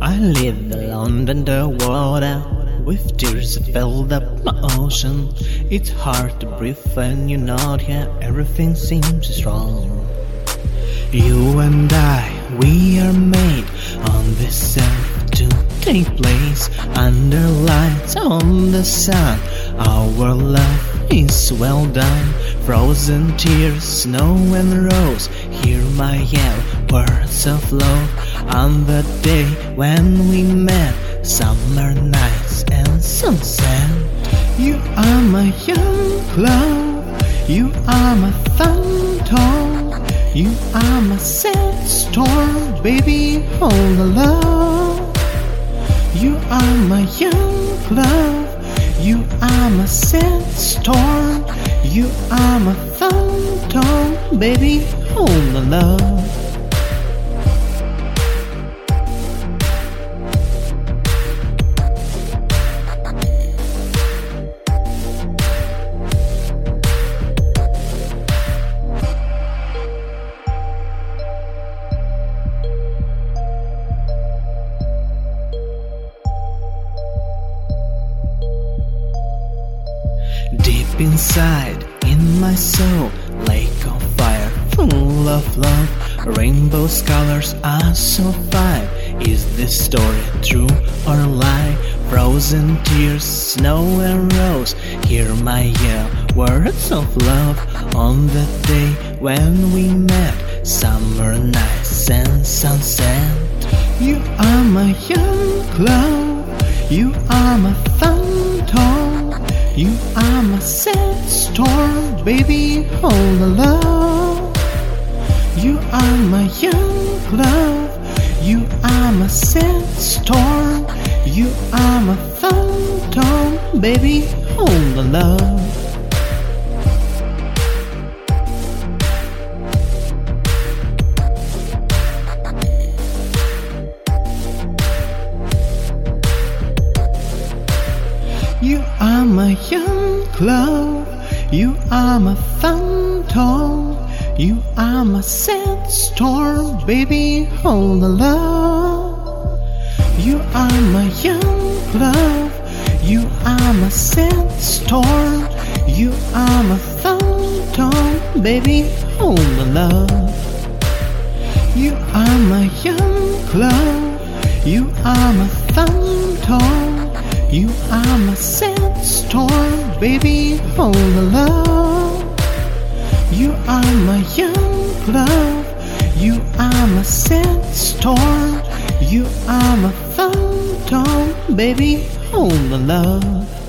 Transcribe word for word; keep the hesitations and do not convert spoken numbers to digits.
I live alone underwater, with tears that filled up my ocean. It's hard to breathe when you're not here, everything seems wrong. You and I, we are made on this earth to take place under lights on the sun. Our love is well done. Frozen tears, snow and rose, hear my yell, words of love. On the day when we met, summer nights and sunset. You are my young cloud, you are my phantom, you are my sad storm, baby, hold the love. You are my young cloud, you are my sad storm, you are my phantom, baby, hold the love. Deep inside, in my soul, lake of fire, full of love. Rainbow's colors are so fine. Is this story true or lie? Frozen tears, snow and rose, hear my yell, words of love. On the day when we met, summer nights and sunset. You are my young cloud, you are my phantom, you are my sad storm, baby, hold the love. You are my young cloud, you are my sad storm, you are my phantom, baby, hold the love. You are my young cloud, you are my phantom, you are my sad storm, baby, hold the love. You are my young cloud, you are my sad storm, you are my phantom, baby, hold the love. You are my young cloud, you are my phantom, you are my sad storm, baby, hold the love. You are my young cloud, you are my sad storm, you are my phantom, baby, hold the love.